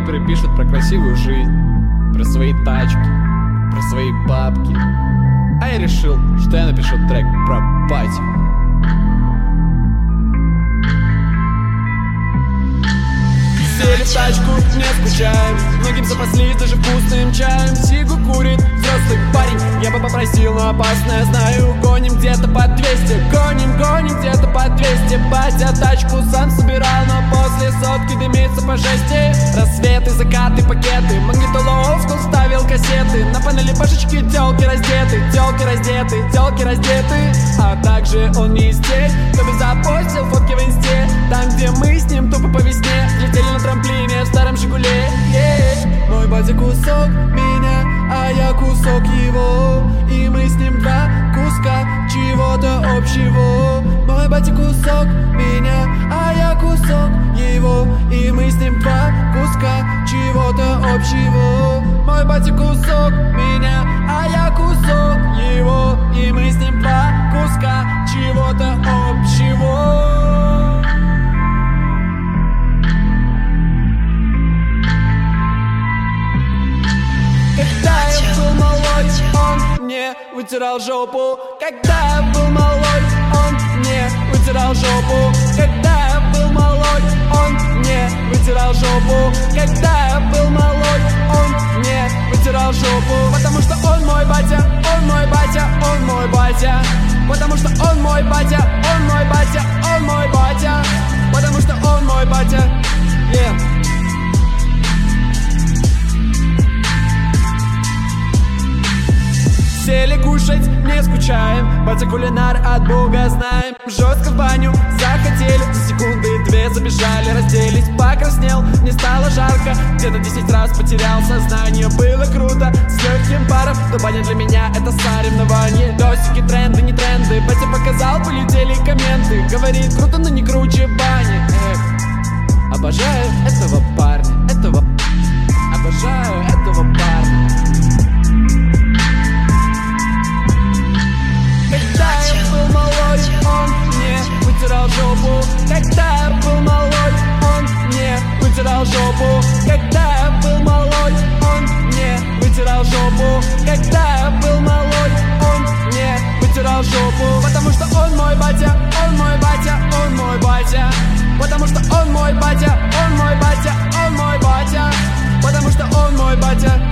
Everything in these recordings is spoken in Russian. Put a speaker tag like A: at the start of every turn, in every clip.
A: рэперы пишут про красивую жизнь, про свои тачки, про свои бабки. А я решил, что я напишу трек про батю. Сели в тачку, не скучаем, многим запаслись даже вкусным чаем. Сигу курит взрослый парень, я бы попросил, но опасно, я знаю. Гоним где-то по 200, гоним где-то по 200. Батя тачку сам собирал, но после сотки дымится по жести. Рассветы, закаты, пакеты, магнитолу олдскул ставил кассеты. На панели башечки тёлки раздеты, тёлки раздеты, тёлки раздеты. А также он не из тех, кто бы запостил фотки в инсте. Там, где мы с ним тупо по весне летели на трамплине в старом Жигуле. Мой батя кусок меня, а я кусок его, и мы с ним два куска чего-то общего. Мой батя кусок меня, а я кусок его, и мы с ним два куска чего-то общего. Мой батя кусок меня, а я кусок его, и мы с ним два куска чего-то общего. Когда я был малой, он мне вытирал жопу. Когда я был малой, он мне вытирал жопу. Когда я был малой, он мне вытирал жопу. Когда я был малой, он мне вытирал жопу. Потому что он мой батя, он мой батя, он мой батя. Потому что он мой батя, он мой батя, он мой батя. Потому что он мой батя, Сели кушать, не скучаем, батя кулинар от бога знаем. Жестко в баню захотели, за секунды две забежали, разделись, покраснел, не стало жарко. Где-то 10 раз потерял сознание, было круто, с легким паром. Но баня для меня это соревнование. Досики, тренды, не тренды, батя показал, полетели комменты. Говорит, круто, но не круче бани. Обожаю этого парня, обожаю этого парня. Когда я был малой, он мне вытирал жопу. Когда я был малой, он мне вытирал жопу. Когда я был малой, он мне вытирал жопу. Когда я был малой, он мне вытирал жопу. Потому что он мой батя, он мой батя, он мой батя. Потому что он мой батя, он мой батя, он мой батя. Потому что он мой батя,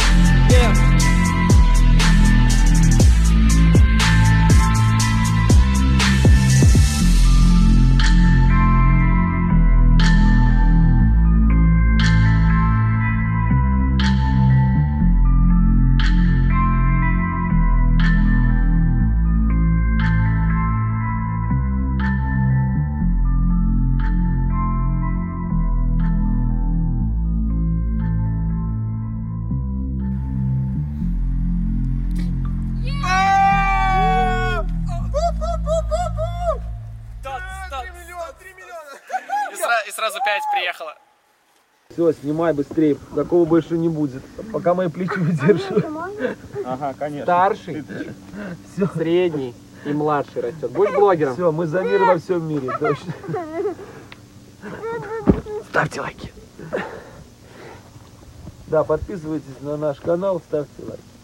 A: И сразу 5 приехало.
B: Все, снимай быстрее, такого больше не будет. Пока мои плечи выдерживают.
C: Ага, конечно.
D: Старший, средний и младший растет. Будь блогером.
B: Все, мы за мир во всем мире, точно. Ставьте лайки. Да, подписывайтесь на наш канал, ставьте лайки.